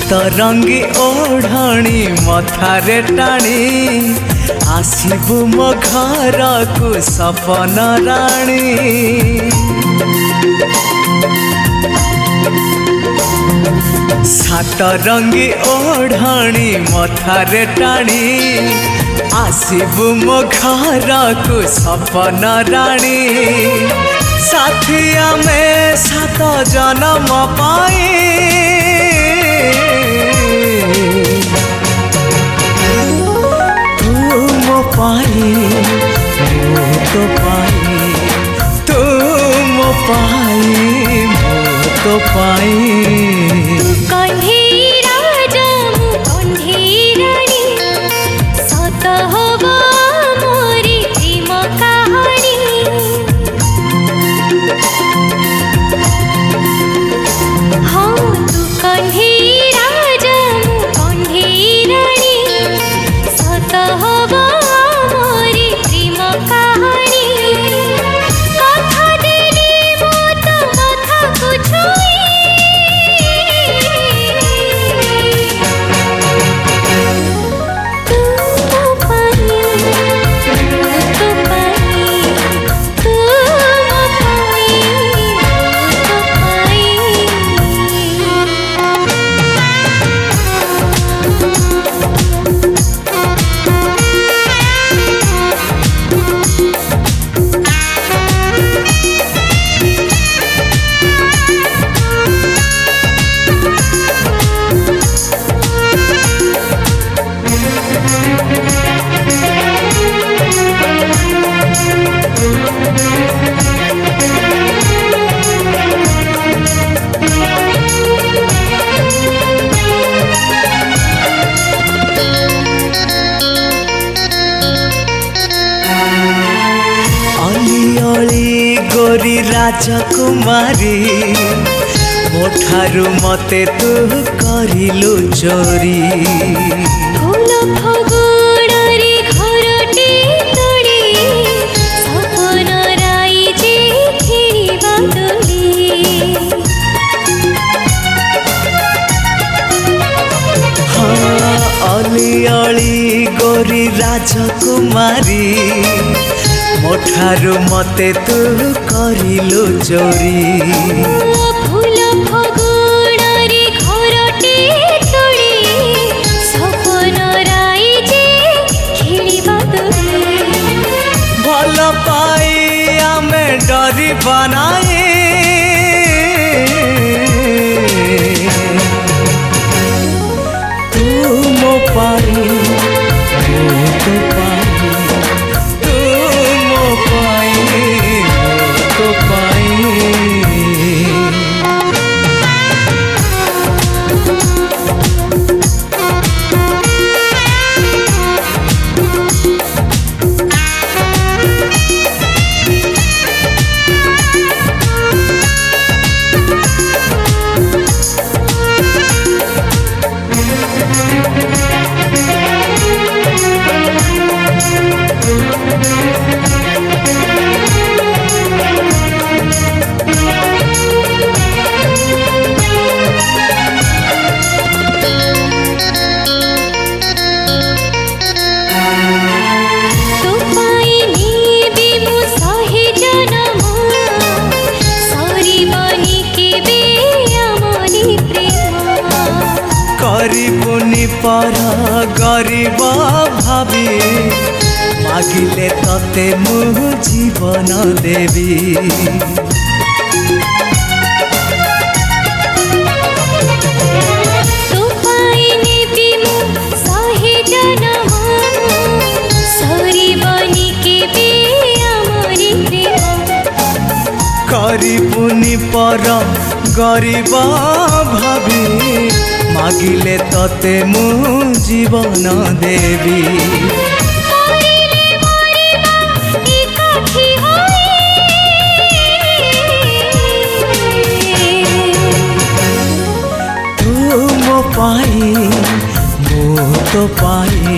रंगी ओढ़णी मथारे टाणी आसीबु मो घर को सपन राणी। सात रंगी ओढ़णी मथारे टाणी आसीबु मो घर को सपन राणी। साथिया में सात जन्म पाए तू मो पाए मो तो पाए तू मो पाए मो तो पाए। गोरी राजकुमारी मोठारू मते तू करिलु चोरी। फूल फगुणरी घरटी तोड़ी सपन राई जे खेलिबा दोली। हाँ अली अली गोरी राजकुमारी मोठारू मते तू करिलु चोरी। फूल फगुणरी घरटी तोड़ी सपन राई जे खेलिबा दोली। भल पाई आमे डरी बनाए तू मो पाई मो तो पाई गरीबुनी पर गरीब भावी मागिले तते मु जीवन देवी। गरीबुनी पर गरीब भावी मागिले तते मु जीवन देवी। तू मो पाई मो तो पाई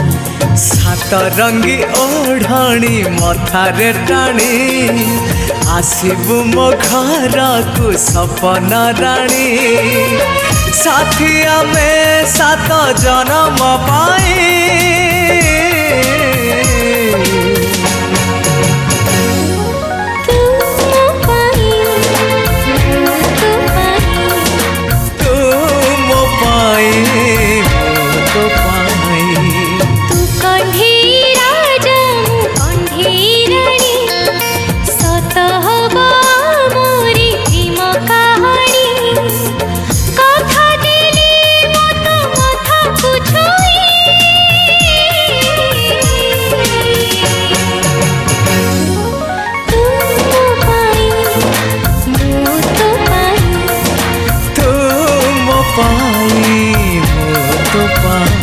सात रंगी ओढ़णी मथारे टाणी आसबु मो घर को सपन राणी साथी आमे 7 जन्म पाए पाई मो तो पाई